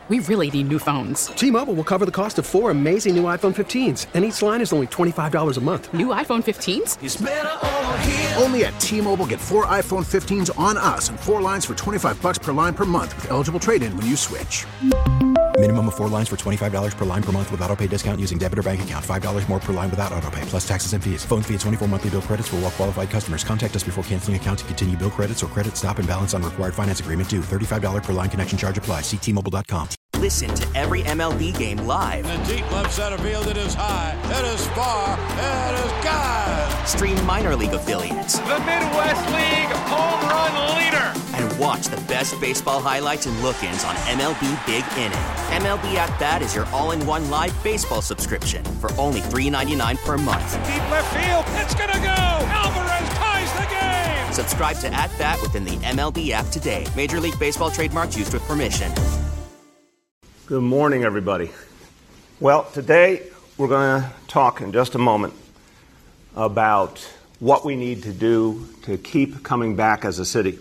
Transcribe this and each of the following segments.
We really need new phones. T-Mobile will cover the cost of 4 amazing new iPhone 15s, and each line is only $25 a month. New iPhone 15s? It's better over here. Only at T-Mobile, get 4 iPhone 15s on us and 4 lines for $25 per line per month with eligible trade-in when you switch. Minimum of 4 lines for $25 per line per month with autopay discount using debit or bank account. $5 more per line without autopay, plus taxes and fees. Phone fee at 24 monthly bill credits for well-qualified customers. Contact us before canceling account to continue bill credits or credit stop and balance on required finance agreement due. $35 per line connection charge applies. See T-Mobile.com. Listen to every MLB game live. In the deep left center field, it is high, it is far, it is gone. Stream minor league affiliates. The Midwest League home run leader. And watch the best baseball highlights and look-ins on MLB Big Inning. MLB At Bat is your all-in-one live baseball subscription for only $3.99 per month. Deep left field, it's gonna go. Alvarez ties the game. Subscribe to At Bat within the MLB app today. Major League Baseball trademarks used with permission. Good morning, everybody. Well, today we're going to talk in just a moment about what we need to do to keep coming back as a city.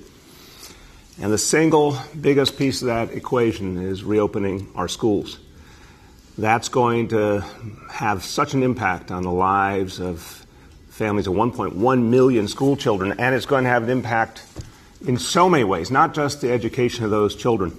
And the single biggest piece of that equation is reopening our schools. That's going to have such an impact on the lives of families of 1.1 million school children, and it's going to have an impact in so many ways, not just the education of those children.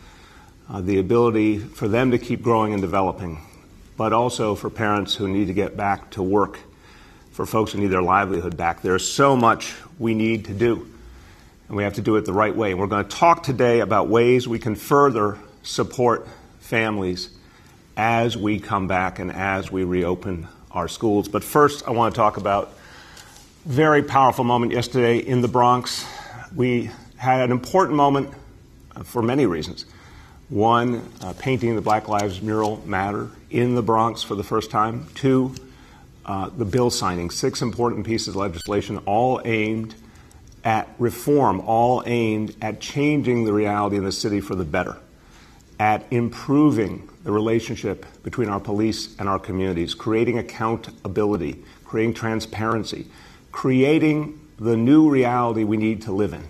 The ability for them to keep growing and developing, but also for parents who need to get back to work, for folks who need their livelihood back. There's so much we need to do, and we have to do it the right way. And we're going to talk today about ways we can further support families as we come back and as we reopen our schools. But first, I want to talk about a very powerful moment yesterday in the Bronx. We had an important moment for many reasons. One, painting the Black Lives Mural Matter in the Bronx for the first time. Two, the bill signing, 6 important pieces of legislation, all aimed at reform, all aimed at changing the reality in the city for the better, at improving the relationship between our police and our communities, creating accountability, creating transparency, creating the new reality we need to live in.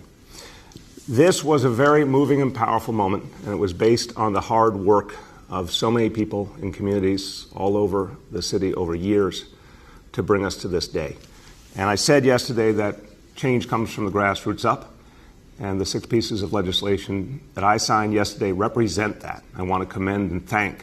This was a very moving and powerful moment, and it was based on the hard work of so many people in communities all over the city over years to bring us to this day. And I said yesterday that change comes from the grassroots up, and the 6 pieces of legislation that I signed yesterday represent that. I want to commend and thank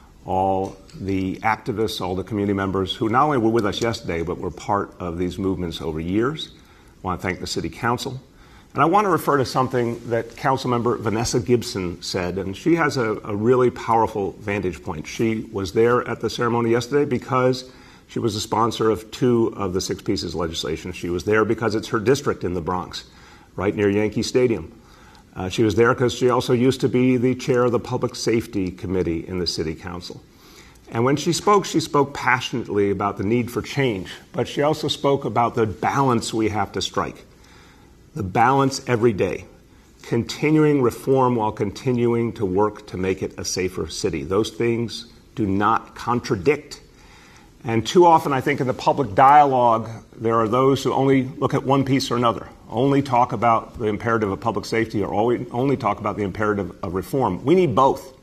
all the activists, all the community members who not only were with us yesterday, but were part of these movements over years. I want to thank the City Council. And I want to refer to something that Councilmember Vanessa Gibson said, and she has a really powerful vantage point. She was there at the ceremony yesterday because she was a sponsor of 2 of the 6 pieces of legislation. She was there because it's her district in the Bronx, right near Yankee Stadium. She was there because she also used to be the chair of the Public Safety Committee in the City Council. And when she spoke passionately about the need for change, but she also spoke about the balance we have to strike. The balance every day, continuing reform while continuing to work to make it a safer city. Those things do not contradict. And too often, I think, in the public dialogue, there are those who only look at one piece or another, only talk about the imperative of public safety or only talk about the imperative of reform. We need both.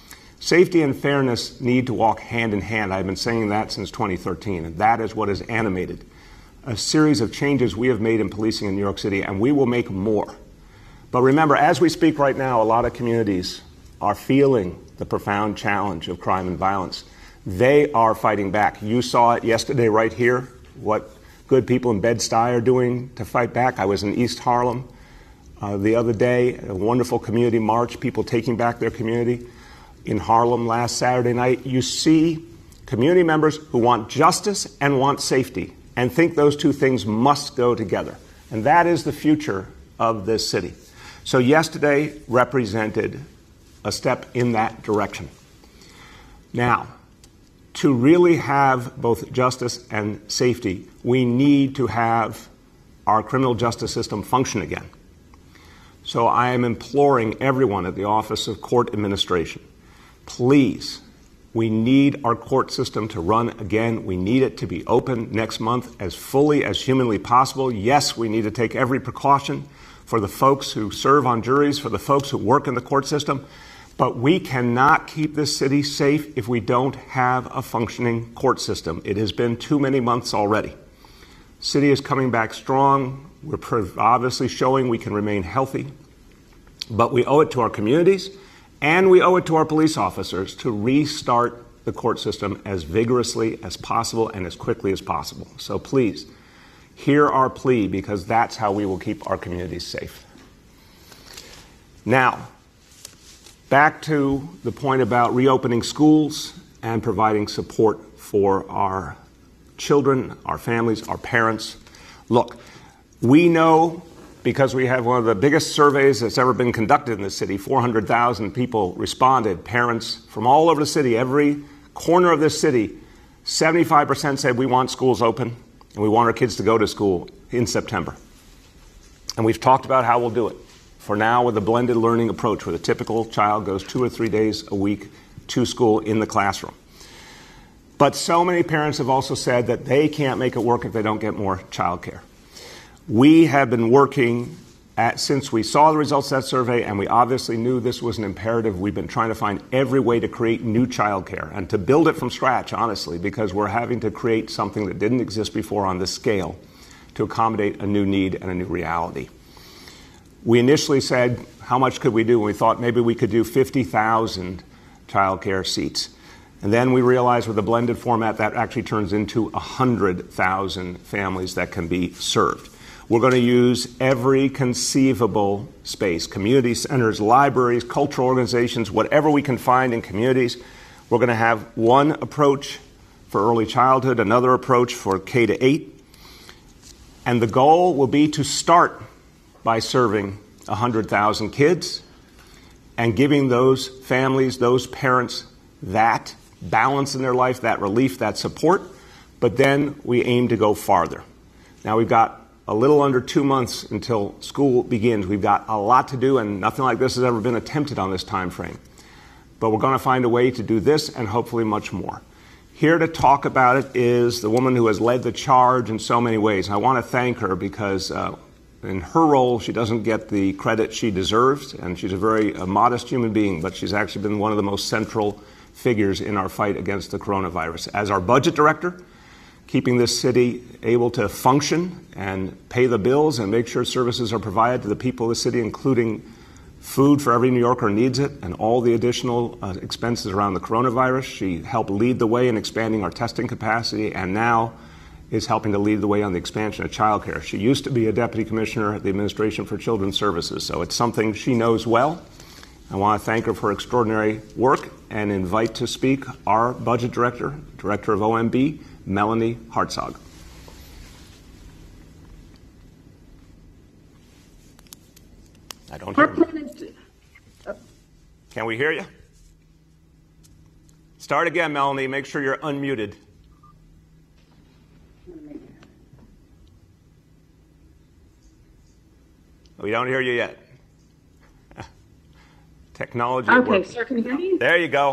Safety and fairness need to walk hand in hand. I've been saying that since 2013, and that is what has animated a series of changes we have made in policing in New York City, and we will make more. But remember, as we speak right now, a lot of communities are feeling the profound challenge of crime and violence. They are fighting back. You saw it yesterday right here, what good people in Bed-Stuy are doing to fight back. I was in East Harlem the other day, a wonderful community march, people taking back their community. In Harlem last Saturday night, you see community members who want justice and want safety, and think those 2 things must go together. And that is the future of this city. So yesterday represented a step in that direction. Now, to really have both justice and safety, we need to have our criminal justice system function again. So I am imploring everyone at the Office of Court Administration, please, we need our court system to run again. We need it to be open next month as fully as humanly possible. Yes, we need to take every precaution for the folks who serve on juries, for the folks who work in the court system. But we cannot keep this city safe if we don't have a functioning court system. It has been too many months already. City is coming back strong. We're obviously showing we can remain healthy. But we owe it to our communities and we owe it to our police officers to restart the court system as vigorously as possible and as quickly as possible. So please, hear our plea, because that's how we will keep our communities safe. Now, back to the point about reopening schools and providing support for our children, our families, our parents. Look, we know, because we have one of the biggest surveys that's ever been conducted in the city, 400,000 people responded, parents from all over the city, every corner of this city, 75% said we want schools open and we want our kids to go to school in September. And we've talked about how we'll do it. For now, with a blended learning approach, where the typical child goes 2 or 3 days a week to school in the classroom. But so many parents have also said that they can't make it work if they don't get more childcare. We have been working since we saw the results of that survey, and we obviously knew this was an imperative. We've been trying to find every way to create new childcare and to build it from scratch, honestly, because we're having to create something that didn't exist before on this scale to accommodate a new need and a new reality. We initially said, how much could we do? And we thought maybe we could do 50,000 childcare seats. And then we realized with the blended format that actually turns into 100,000 families that can be served. We're going to use every conceivable space, community centers, libraries, cultural organizations, whatever we can find in communities. We're going to have one approach for early childhood, another approach for K to 8. And the goal will be to start by serving 100,000 kids and giving those families, those parents, that balance in their life, that relief, that support. But then we aim to go farther. Now we've got a little under 2 months until school begins. We've got a lot to do, and nothing like this has ever been attempted on this time frame. But we're going to find a way to do this and hopefully much more. Here to talk about it is the woman who has led the charge in so many ways. And I want to thank her because in her role, she doesn't get the credit she deserves, and she's a very modest human being, but she's actually been one of the most central figures in our fight against the coronavirus. As our budget director, keeping this city able to function and pay the bills and make sure services are provided to the people of the city, including food for every New Yorker who needs it and all the additional expenses around the coronavirus. She helped lead the way in expanding our testing capacity and now is helping to lead the way on the expansion of childcare. She used to be a deputy commissioner at the Administration for Children's Services, so it's something she knows well. I want to thank her for her extraordinary work and invite to speak our budget director, director of OMB, Melanie Hartzog. I don't hear you. Can we hear you? Start again, Melanie. Make sure you're unmuted. We don't hear you yet. Technology. Okay, sir, can you hear me? There you go.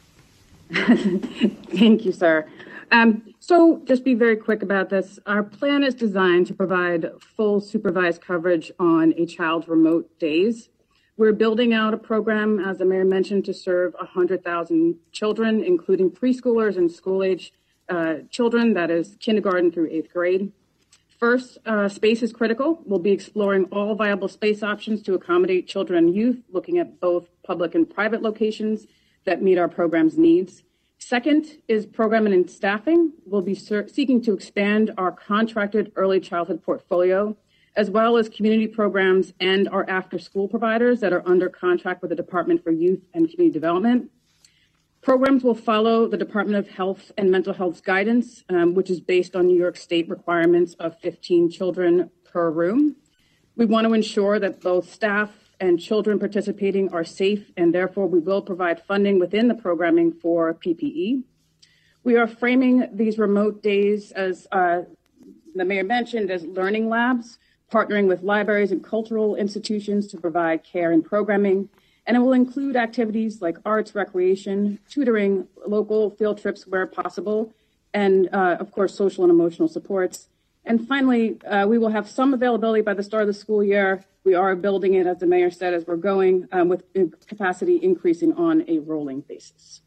Thank you, sir. So just be very quick about this. Our plan is designed to provide full supervised coverage on a child's remote days. We're building out a program, as the mayor mentioned, to serve 100,000 children, including preschoolers and school-age children, that is kindergarten through 8th grade. First, space is critical. We'll be exploring all viable space options to accommodate children and youth, looking at both public and private locations that meet our program's needs. Second is programming and staffing. We'll be seeking to expand our contracted early childhood portfolio, as well as community programs and our after-school providers that are under contract with the Department for Youth and Community Development. Programs will follow the Department of Health and Mental Health's guidance, which is based on New York State requirements of 15 children per room. We want to ensure that both staff and children participating are safe, and therefore we will provide funding within the programming for PPE. We are framing these remote days, as the mayor mentioned, as learning labs, partnering with libraries and cultural institutions to provide care and programming. And it will include activities like arts, recreation, tutoring, local field trips where possible, and of course, social and emotional supports. And finally, we will have some availability by the start of the school year. We are building it, as the mayor said, as we're going, with capacity increasing on a rolling basis.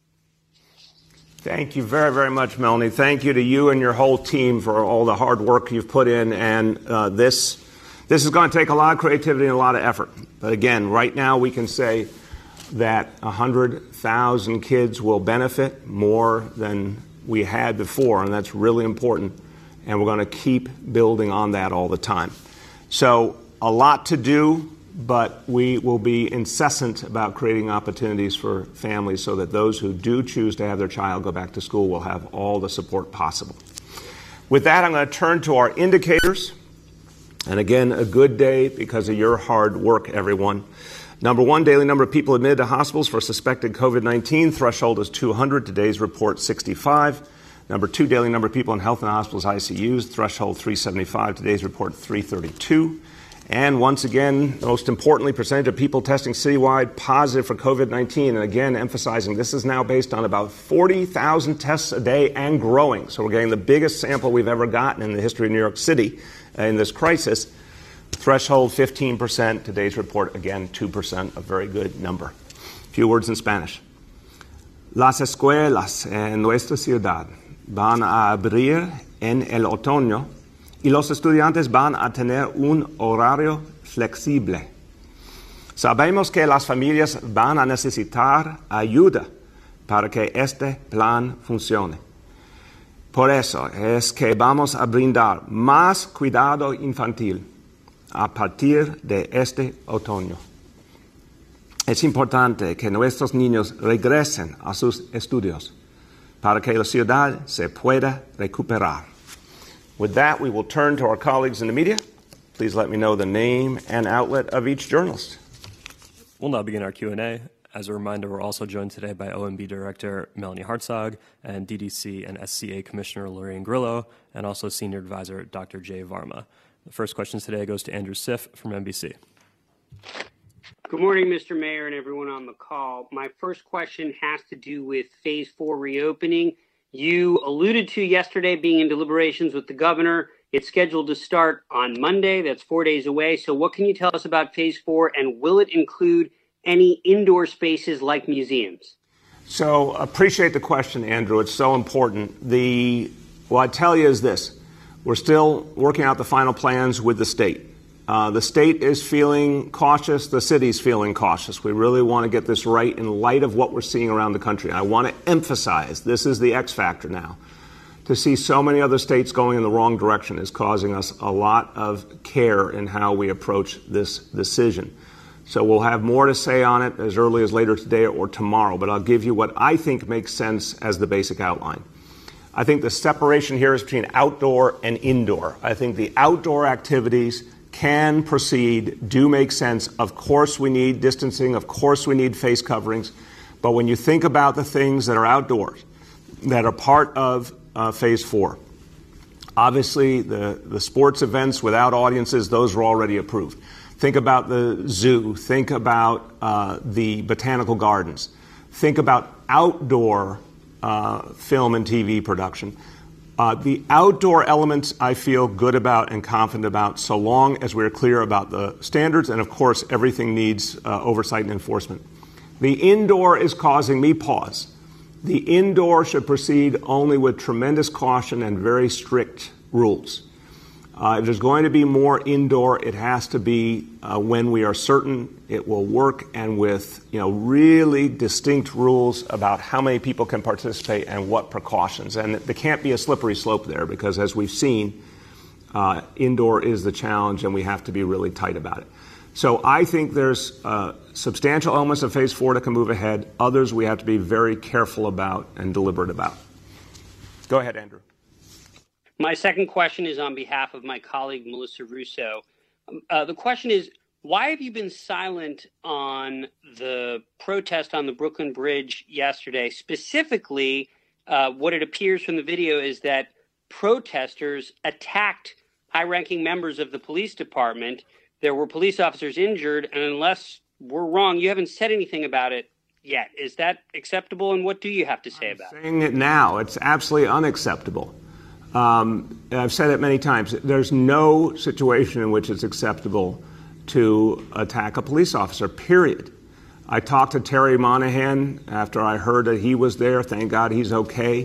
Thank you very, very much, Melanie. Thank you to you and your whole team for all the hard work you've put in. And this is going to take a lot of creativity and a lot of effort. But again, right now we can say that 100,000 kids will benefit more than we had before, and that's really important. And we're going to keep building on that all the time. So a lot to do, but we will be incessant about creating opportunities for families so that those who do choose to have their child go back to school will have all the support possible. With that, I'm going to turn to our indicators. And again, a good day because of your hard work, everyone. Number one, daily number of people admitted to hospitals for suspected COVID-19. Threshold is 200. Today's report, 65. Number two, daily number of people in health and hospitals ICUs. Threshold, 375. Today's report, 332. And once again, most importantly, percentage of people testing citywide positive for COVID-19. And again, emphasizing this is now based on about 40,000 tests a day and growing. So we're getting the biggest sample we've ever gotten in the history of New York City in this crisis. Threshold 15%. Today's report, again, 2%, a very good number. A few words in Spanish. Las escuelas en nuestra ciudad van a abrir en el otoño y los estudiantes van a tener un horario flexible. Sabemos que las familias van a necesitar ayuda para que este plan funcione. Por eso es que vamos a brindar más cuidado infantil a partir de este otoño. Es importante que nuestros niños regresen a sus estudios para que la ciudad se pueda recuperar. With that, we will turn to our colleagues in the media. Please let me know the name and outlet of each journalist. We'll now begin our Q&A. As a reminder, we're also joined today by OMB Director Melanie Hartzog and DDC and SCA Commissioner Lorraine Grillo, and also Senior Advisor Dr. Jay Varma. The first question today goes to Andrew Siff from NBC. Good morning, Mr. Mayor and everyone on the call. My first question has to do with Phase 4 reopening. You alluded to yesterday being in deliberations with the governor. It's scheduled to start on Monday. That's 4 days away. So what can you tell us about Phase 4, and will it include any indoor spaces like museums? So appreciate the question, Andrew. It's so important. What I tell you is this. We're still working out the final plans with the state. The state is feeling cautious. The city's feeling cautious. We really want to get this right in light of what we're seeing around the country. I want to emphasize, this is the X factor now. To see so many other states going in the wrong direction is causing us a lot of care in how we approach this decision. So we'll have more to say on it as early as later today or tomorrow, but I'll give you what I think makes sense as the basic outline. I think the separation here is between outdoor and indoor. I think the outdoor activities can proceed, do make sense. Of course we need distancing, of course we need face coverings, but when you think about the things that are outdoors, that are part of Phase 4, obviously the sports events without audiences, those are already approved. Think about the zoo, think about the botanical gardens, think about outdoor film and TV production. The outdoor elements I feel good about and confident about so long as we're clear about the standards, and of course everything needs oversight and enforcement. The indoor is causing me pause. The indoor should proceed only with tremendous caution and very strict rules. If there's going to be more indoor, it has to be when we are certain it will work, and with really distinct rules about how many people can participate and what precautions. And there can't be a slippery slope there because, as we've seen, indoor is the challenge, and we have to be really tight about it. So I think there's substantial elements of Phase 4 that can move ahead. Others we have to be very careful about and deliberate about. Go ahead, Andrew. My second question is on behalf of my colleague, Melissa Russo. The question is, why have you been silent on the protest on the Brooklyn Bridge yesterday? Specifically, what it appears from the video is that protesters attacked high-ranking members of the police department. There were police officers injured, and unless we're wrong, you haven't said anything about it yet. Is that acceptable, and what do you have to say about it? I'm saying it now. It's absolutely unacceptable. I've said it many times. There's no situation in which it's acceptable to attack a police officer, period. I talked to Terry Monahan after I heard that he was there. Thank God he's okay.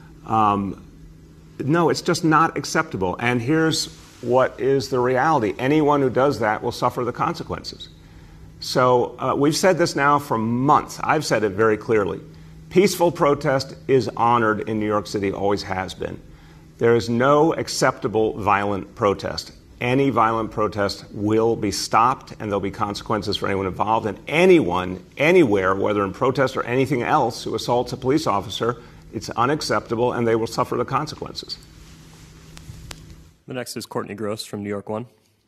No, it's just not acceptable. And here's what is the reality. Anyone who does that will suffer the consequences. So we've said this now for months. I've said it very clearly. Peaceful protest is honored in New York City, always has been. There is no acceptable violent protest. Any violent protest will be stopped, and there'll be consequences for anyone involved. And anyone, anywhere, whether in protest or anything else, who assaults a police officer, it's unacceptable, and they will suffer the consequences. The next is Courtney Gross from New York One.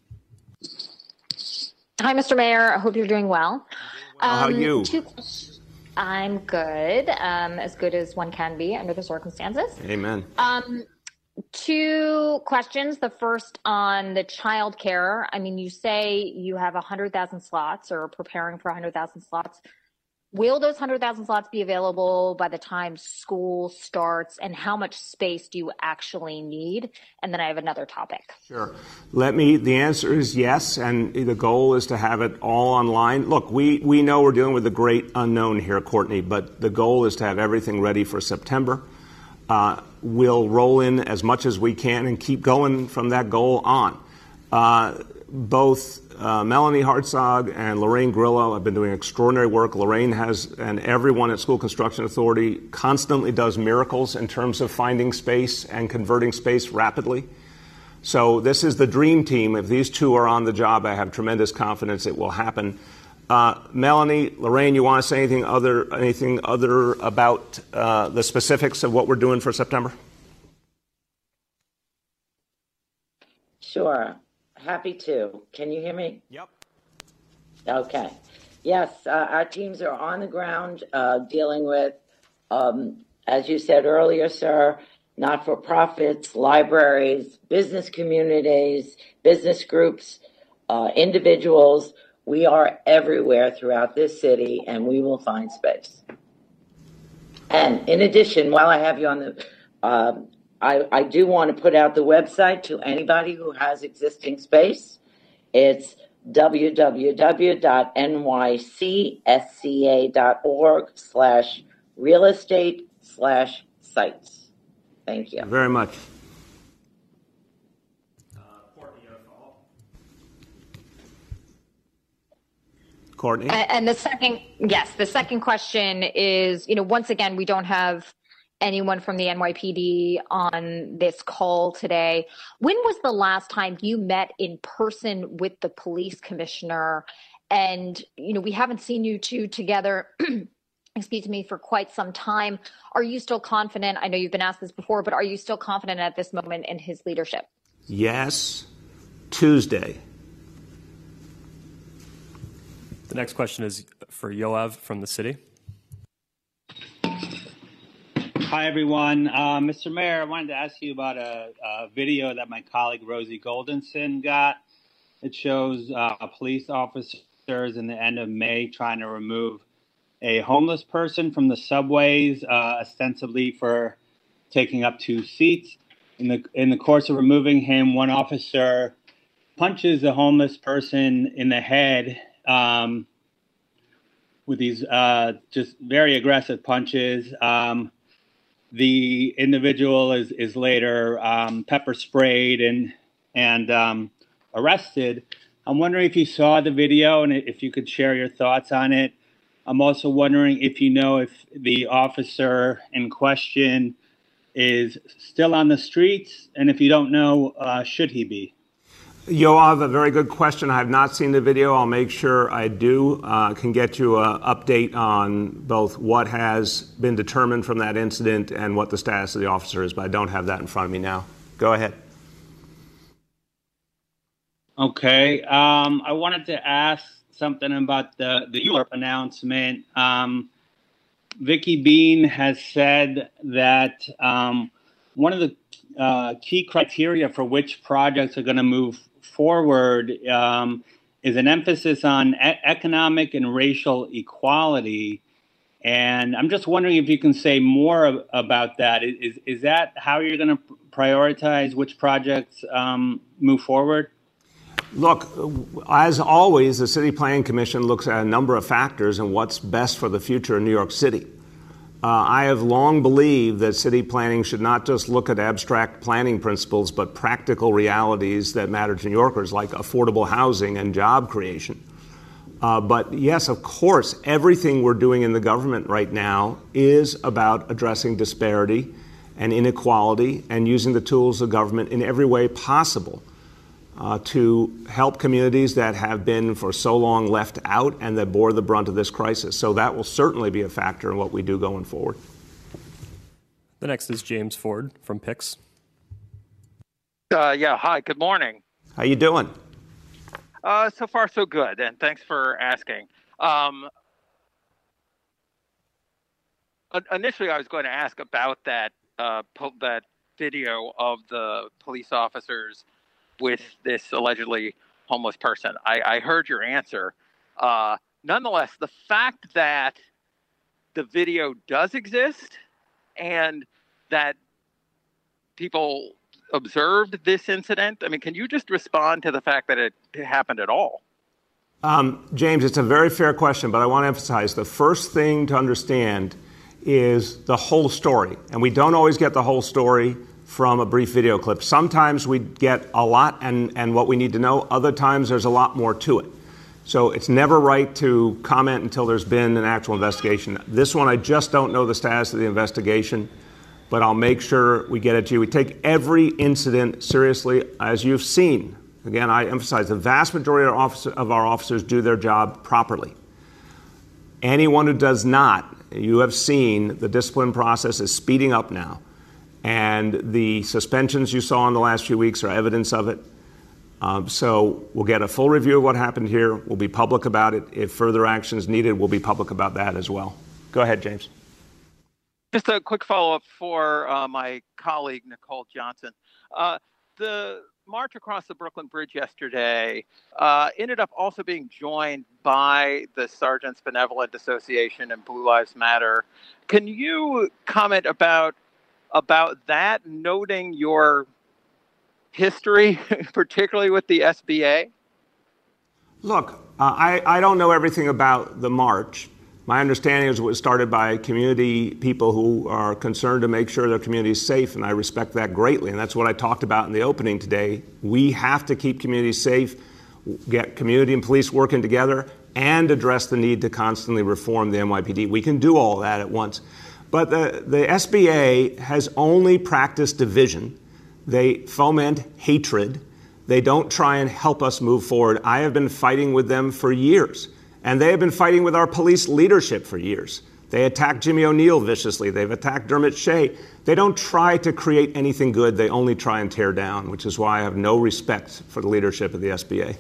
Hi, Mr. Mayor. I hope you're doing well. How are you? I'm good, as good as one can be under the circumstances. Amen. 2 questions. The first on the child care. I mean, you say you have 100,000 slots or preparing for 100,000 slots. Will those 100,000 slots be available by the time school starts, and how much space do you actually need? And then I have another topic. Sure. The answer is yes, and the goal is to have it all online. Look, we know we're dealing with the great unknown here, Courtney, but the goal is to have everything ready for September. We'll roll in as much as we can and keep going from that goal on. Both Melanie Hartzog and Lorraine Grillo have been doing extraordinary work. Lorraine and everyone at School Construction Authority constantly does miracles in terms of finding space and converting space rapidly. So this is the dream team. If these two are on the job, I have tremendous confidence it will happen. Melanie, Lorraine, you want to say anything other about the specifics of what we're doing for September? Sure. Happy to. Can you hear me? Yep. Okay. Yes, our teams are on the ground dealing with, as you said earlier, sir, not-for-profits, libraries, business communities, business groups, individuals. We are everywhere throughout this city, and we will find space. And in addition, while I have you on the I do want to put out the website to anybody who has existing space. It's www.nycsca.org/real-estate/sites. Thank you. Very much. Courtney? And the second question is, once again, we don't have anyone from the NYPD on this call today. When was the last time you met in person with the police commissioner? And, we haven't seen you two together, for quite some time. Are you still confident? I know you've been asked this before, but are you still confident at this moment in his leadership? Yes. Tuesday. The next question is for Yoav from the city. Hi, everyone. Mr. Mayor, I wanted to ask you about a video that my colleague Rosie Goldenson got. It shows police officers in the end of May trying to remove a homeless person from the subways, ostensibly for taking up 2 seats. In the course of removing him, one officer punches the homeless person in the head with these just very aggressive punches. The individual is later pepper sprayed and arrested. I'm wondering if you saw the video and if you could share your thoughts on it. I'm also wondering if you know if the officer in question is still on the streets, and if you don't know, should he be? Yoav, a very good question. I have not seen the video. I'll make sure I do. Can get you an update on both what has been determined from that incident and what the status of the officer is, but I don't have that in front of me now. Go ahead. Okay. I wanted to ask something about the ULURP announcement. Vicky Bean has said that one of the key criteria for which projects are going to move forward is an emphasis on economic and racial equality. And I'm just wondering if you can say more about that. Is that how you're going to prioritize which projects move forward? Look, as always, the City Planning Commission looks at a number of factors and what's best for the future of New York City. I have long believed that city planning should not just look at abstract planning principles, but practical realities that matter to New Yorkers, like affordable housing and job creation. But yes, of course, everything we're doing in the government right now is about addressing disparity and inequality and using the tools of government in every way possible to help communities that have been for so long left out and that bore the brunt of this crisis. So that will certainly be a factor in what we do going forward. The next is James Ford from Pix. Hi, good morning. How you doing? So far, so good, and thanks for asking. Initially, I was going to ask about that video of the police officers with this allegedly homeless person. I heard your answer. Nonetheless, the fact that the video does exist and that people observed this incident, I mean, can you just respond to the fact that it happened at all? James, it's a very fair question, but I want to emphasize the first thing to understand is the whole story. And we don't always get the whole story from a brief video clip. Sometimes we get a lot and what we need to know. Other times there's a lot more to it. So it's never right to comment until there's been an actual investigation. This one, I just don't know the status of the investigation, but I'll make sure we get it to you. We take every incident seriously, as you've seen. Again, I emphasize the vast majority of our officers do their job properly. Anyone who does not, you have seen the discipline process is speeding up now. And the suspensions you saw in the last few weeks are evidence of it. So we'll get a full review of what happened here. We'll be public about it. If further action is needed, we'll be public about that as well. Go ahead, James. Just a quick follow-up for my colleague, Nicole Johnson. The march across the Brooklyn Bridge yesterday ended up also being joined by the Sergeants Benevolent Association and Blue Lives Matter. Can you comment about that, noting your history, particularly with the SBA? Look, I don't know everything about the march. My understanding is it was started by community people who are concerned to make sure their community is safe, and I respect that greatly. And that's what I talked about in the opening today. We have to keep communities safe, get community and police working together, and address the need to constantly reform the NYPD. We can do all that at once. But the SBA has only practiced division. They foment hatred. They don't try and help us move forward. I have been fighting with them for years. And they have been fighting with our police leadership for years. They attacked Jimmy O'Neill viciously. They've attacked Dermot Shea. They don't try to create anything good. They only try and tear down, which is why I have no respect for the leadership of the SBA.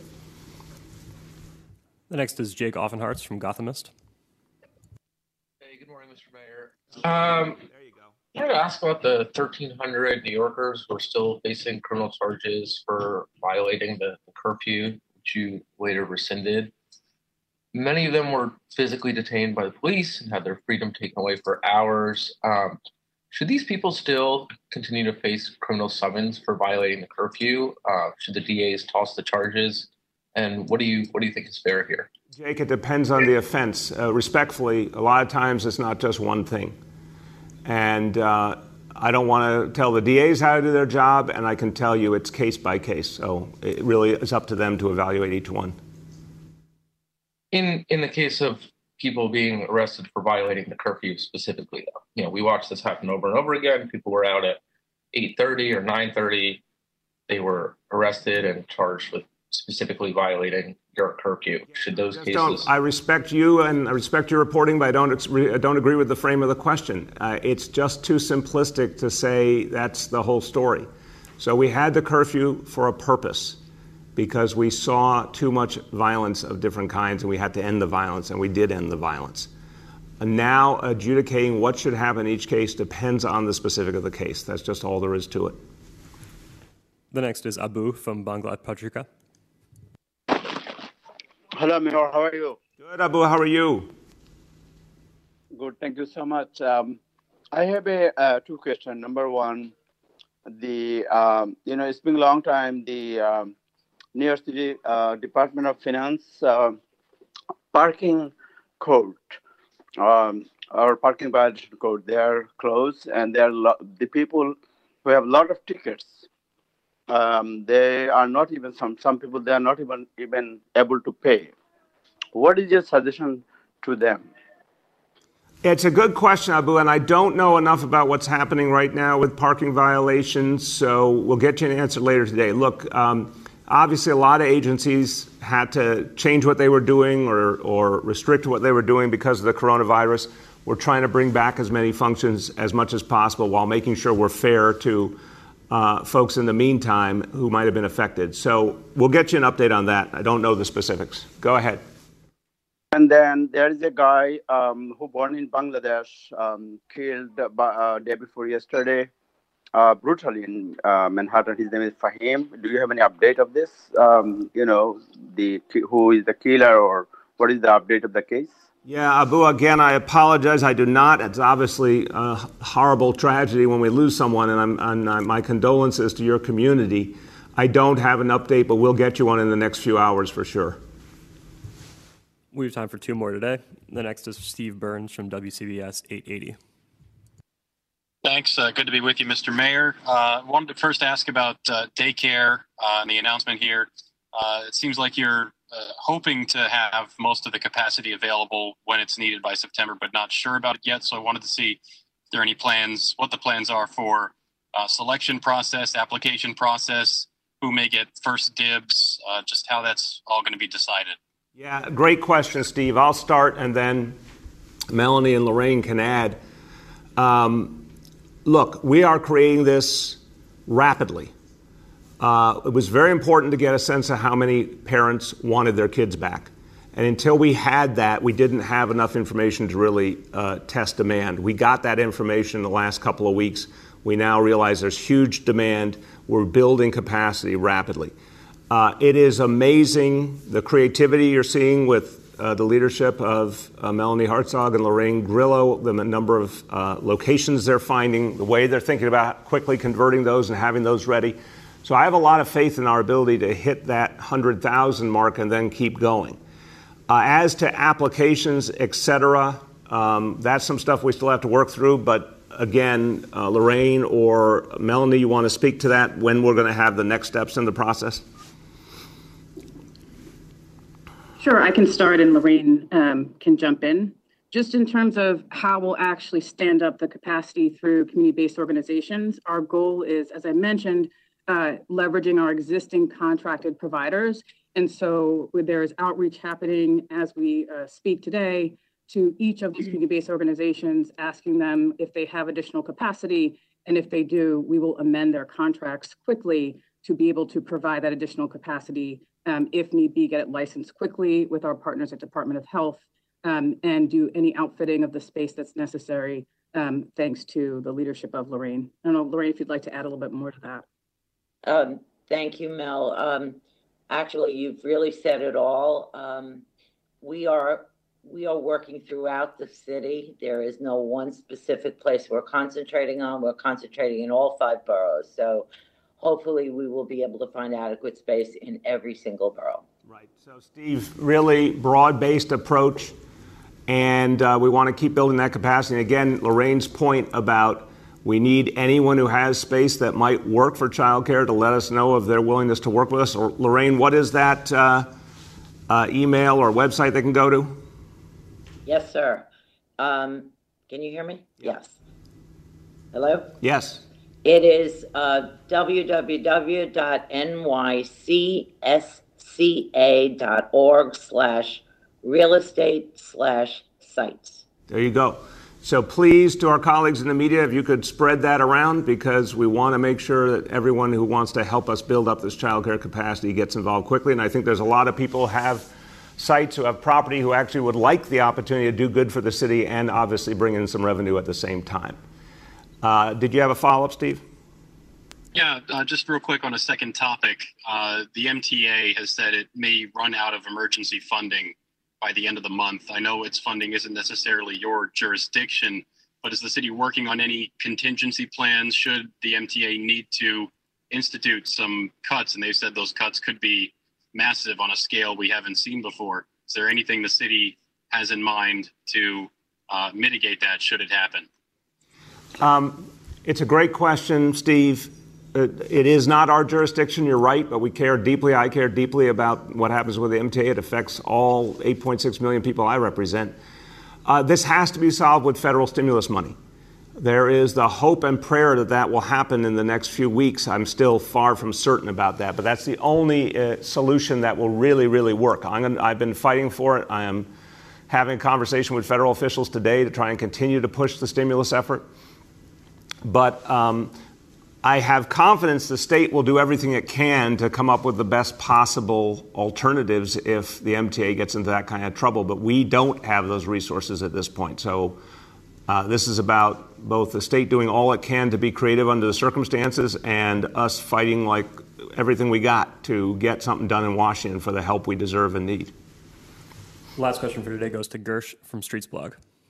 The next is Jake Offenhartz from Gothamist. Hey, good morning, Mr. Mayor. There you go. I wanted to ask about the 1,300 New Yorkers who are still facing criminal charges for violating the curfew, which you later rescinded. Many of them were physically detained by the police and had their freedom taken away for hours. Should these people still continue to face criminal summons for violating the curfew? Should the DAs toss the charges? And what do you think is fair here? Jake, it depends on the offense. Respectfully, a lot of times it's not just one thing. And I don't want to tell the DAs how to do their job, and I can tell you it's case by case. So it really is up to them to evaluate each one. In the case of people being arrested for violating the curfew specifically, though, we watched this happen over and over again. People were out at 8:30 or 9:30. They were arrested and charged with specifically violating your curfew. Should those cases? I respect you and I respect your reporting, but I don't agree with the frame of the question. It's just too simplistic to say that's the whole story. So we had the curfew for a purpose, because we saw too much violence of different kinds and we had to end the violence, and we did end the violence. And now adjudicating what should happen in each case depends on the specific of the case. That's just all there is to it. The next is Abu from Bangla Patrika. Hello, Mayor. How are you? Good, Abu. How are you? Good. Thank you so much. I have two questions. Number one, it's been a long time. The New York City Department of Finance parking code or parking violation code. They are closed, and the people who have a lot of tickets. They are not even some people. They are not even able to pay. What is your suggestion to them? It's a good question, Abu, and I don't know enough about what's happening right now with parking violations, so we'll get you an answer later today. Look, obviously a lot of agencies had to change what they were doing or restrict what they were doing because of the coronavirus. We're trying to bring back as many functions as much as possible while making sure we're fair to folks in the meantime who might have been affected. So we'll get you an update on that. I don't know the specifics. Go ahead. And then there is a guy who born in Bangladesh, killed day before yesterday, brutally in Manhattan. His name is Fahim. Do you have any update of this? Who is the killer, or what is the update of the case? Yeah, Abu, again, I apologize. I do not. It's obviously a horrible tragedy when we lose someone, and my condolences to your community. I don't have an update, but we'll get you one in the next few hours for sure. We have time for two more today. The next is Steve Burns from WCBS 880. Thanks. Good to be with you, Mr. Mayor. Wanted to first ask about daycare and the announcement here. It seems like you're hoping to have most of the capacity available when it's needed by September, but not sure about it yet. So I wanted to see if there are any plans, what the plans are for selection process, application process, who may get first dibs, just how that's all going to be decided. Yeah, great question, Steve. I'll start, and then Melanie and Lorraine can add. Look, we are creating this rapidly. It was very important to get a sense of how many parents wanted their kids back. And until we had that, we didn't have enough information to really test demand. We got that information in the last couple of weeks. We now realize there's huge demand. We're building capacity rapidly. It is amazing the creativity you're seeing with the leadership of Melanie Hartzog and Lorraine Grillo, the number of locations they're finding, the way they're thinking about quickly converting those and having those ready. So I have a lot of faith in our ability to hit that 100,000 mark and then keep going. As to applications, et cetera, that's some stuff we still have to work through. But again, Lorraine or Melanie, you want to speak to that, when we're going to have the next steps in the process? Sure, I can start and Lorraine can jump in. Just in terms of how we'll actually stand up the capacity through community-based organizations, our goal is, as I mentioned, leveraging our existing contracted providers. And so there is outreach happening as we speak today to each of these community-based organizations, asking them if they have additional capacity. And if they do, we will amend their contracts quickly to be able to provide that additional capacity, if need be, get it licensed quickly with our partners at Department of Health, and do any outfitting of the space that's necessary, thanks to the leadership of Lorraine. I don't know, Lorraine, if you'd like to add a little bit more to that. Thank you, Mel. Actually, you've really said it all. We are working throughout the city. There is no one specific place we're concentrating on. We're concentrating in all 5 boroughs. So hopefully we will be able to find adequate space in every single borough. Right. So, Steve, really broad-based approach, and we want to keep building that capacity. And again, Lorraine's point about we need anyone who has space that might work for childcare to let us know of their willingness to work with us. Or, Lorraine, what is that email or website they can go to? Yes, sir. Can you hear me? Yes. Hello? Yes. It is www.nycsca.org/real estate/sites. There you go. So please, to our colleagues in the media, if you could spread that around, because we want to make sure that everyone who wants to help us build up this childcare capacity gets involved quickly. And I think there's a lot of people who have sites, who have property, who actually would like the opportunity to do good for the city and obviously bring in some revenue at the same time. Did you have a follow-up, Steve? Yeah, just real quick on a second topic. The MTA has said it may run out of emergency funding by the end of the month. I know its funding isn't necessarily your jurisdiction, but is the city working on any contingency plans should the MTA need to institute some cuts? And they've said those cuts could be massive on a scale we haven't seen before. Is there anything the city has in mind to mitigate that should it happen? It's a great question, Steve. It is not our jurisdiction, you're right, but we care deeply. I care deeply about what happens with the MTA. It affects all 8.6 million people I represent. This has to be solved with federal stimulus money. There is the hope and prayer that that will happen in the next few weeks. I'm still far from certain about that, but that's the only solution that will really, really work. I've been fighting for it. I am having a conversation with federal officials today to try and continue to push the stimulus effort. But I have confidence the state will do everything it can to come up with the best possible alternatives if the MTA gets into that kind of trouble. But we don't have those resources at this point. So this is about both the state doing all it can to be creative under the circumstances and us fighting like everything we got to get something done in Washington for the help we deserve and need. Last question for today goes to Gersh from Streets Blog.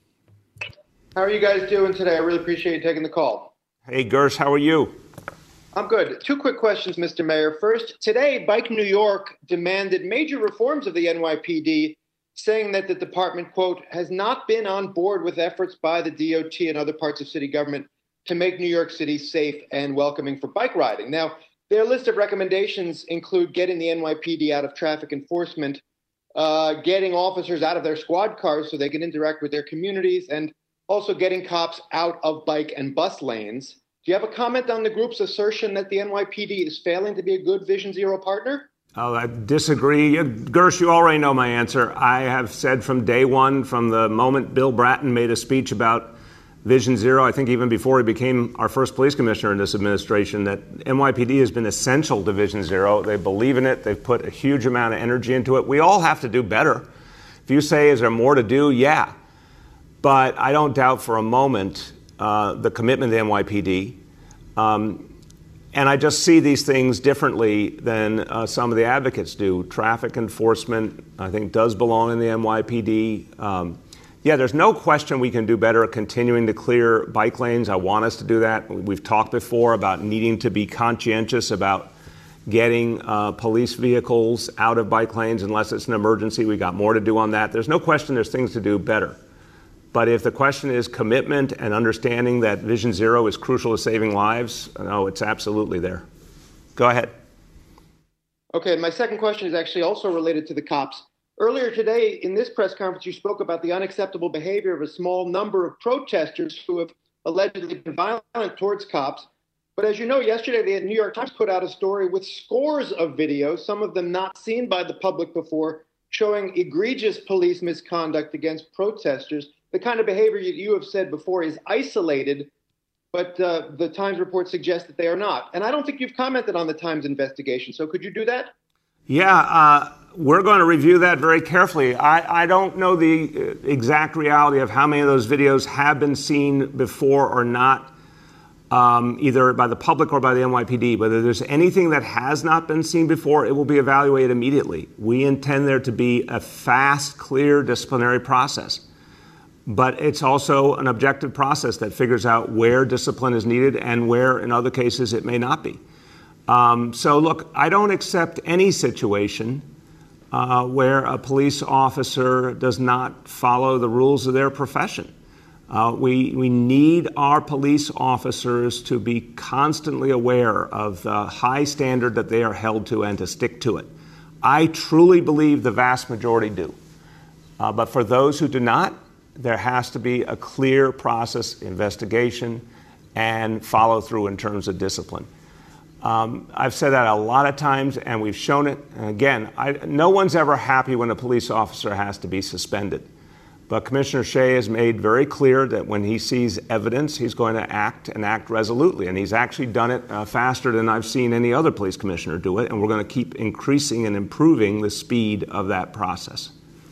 How are you guys doing today? I really appreciate you taking the call. Hey, Gersh, how are you? I'm good. Two quick questions, Mr. Mayor. First, today, Bike New York demanded major reforms of the NYPD, saying that the department, quote, has not been on board with efforts by the DOT and other parts of city government to make New York City safe and welcoming for bike riding. Now, their list of recommendations include getting the NYPD out of traffic enforcement, getting officers out of their squad cars so they can interact with their communities, and also getting cops out of bike and bus lanes. Do you have a comment on the group's assertion that the NYPD is failing to be a good Vision Zero partner? Oh, I disagree. Gersh, you already know my answer. I have said from day one, from the moment Bill Bratton made a speech about Vision Zero, I think even before he became our first police commissioner in this administration, that NYPD has been essential to Vision Zero. They believe in it. They've put a huge amount of energy into it. We all have to do better. If you say, is there more to do? Yeah. But I don't doubt for a moment the commitment of the NYPD. And I just see these things differently than some of the advocates do. Traffic enforcement, I think, does belong in the NYPD. Yeah, there's no question we can do better at continuing to clear bike lanes. I want us to do that. We've talked before about needing to be conscientious about getting police vehicles out of bike lanes unless it's an emergency. We got more to do on that. There's no question there's things to do better. But if the question is commitment and understanding that Vision Zero is crucial to saving lives, no, it's absolutely there. Go ahead. Okay, my second question is actually also related to the cops. Earlier today in this press conference, you spoke about the unacceptable behavior of a small number of protesters who have allegedly been violent towards cops. But as you know, yesterday the New York Times put out a story with scores of videos, some of them not seen by the public before, showing egregious police misconduct against protesters. The kind of behavior you have said before is isolated, but the Times report suggests that they are not. And I don't think you've commented on the Times investigation. So could you do that? Yeah, we're going to review that very carefully. I don't know the exact reality of how many of those videos have been seen before or not, either by the public or by the NYPD. Whether there's anything that has not been seen before, it will be evaluated immediately. We intend there to be a fast, clear disciplinary process. But it's also an objective process that figures out where discipline is needed and where, in other cases, it may not be. So, look, I don't accept any situation where a police officer does not follow the rules of their profession. We need our police officers to be constantly aware of the high standard that they are held to and to stick to it. I truly believe the vast majority do. But for those who do not, there has to be a clear process, investigation, and follow through in terms of discipline. I've said that a lot of times, and we've shown it. And again, no one's ever happy when a police officer has to be suspended. But Commissioner Shea has made very clear that when he sees evidence, he's going to act and act resolutely. And he's actually done it faster than I've seen any other police commissioner do it. And we're going to keep increasing and improving the speed of that process.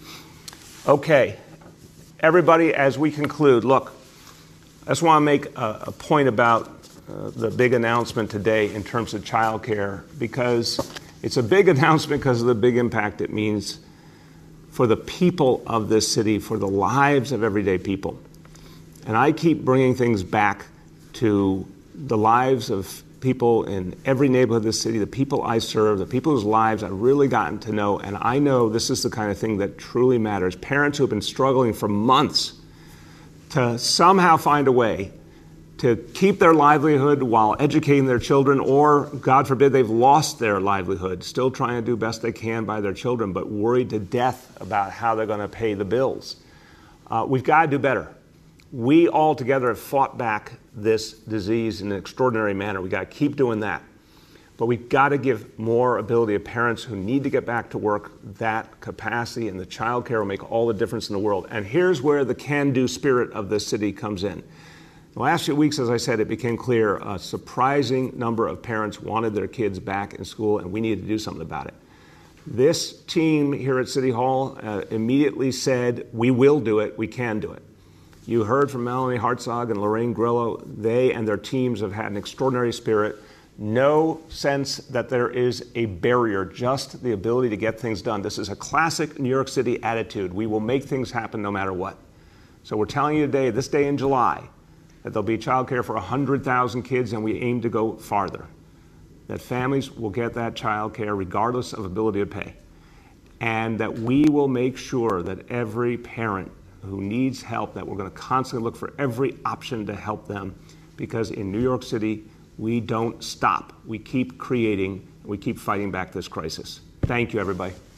Okay. Everybody, as we conclude, look, I just want to make a point about the big announcement today in terms of childcare, because it's a big announcement because of the big impact it means for the people of this city, for the lives of everyday people. And I keep bringing things back to the lives of people in every neighborhood of the city, the people I serve, the people whose lives I've really gotten to know, and I know this is the kind of thing that truly matters. Parents who have been struggling for months to somehow find a way to keep their livelihood while educating their children, or, God forbid, they've lost their livelihood, still trying to do best they can by their children, but worried to death about how they're going to pay the bills. We've got to do better. We all together have fought back this disease in an extraordinary manner. We've got to keep doing that. But we've got to give more ability to parents who need to get back to work that capacity, and the child care will make all the difference in the world. And here's where the can-do spirit of this city comes in. The last few weeks, as I said, it became clear a surprising number of parents wanted their kids back in school, and we needed to do something about it. This team here at City Hall immediately said, we will do it, we can do it. You heard from Melanie Hartzog and Lorraine Grillo. They and their teams have had an extraordinary spirit. No sense that there is a barrier, just the ability to get things done. This is a classic New York City attitude. We will make things happen no matter what. So we're telling you today, this day in July, that there'll be childcare for 100,000 kids, and we aim to go farther. That families will get that childcare regardless of ability to pay. And that we will make sure that every parent who needs help, that we're going to constantly look for every option to help them, because in New York City, we don't stop. We keep creating, we keep fighting back this crisis. Thank you, everybody.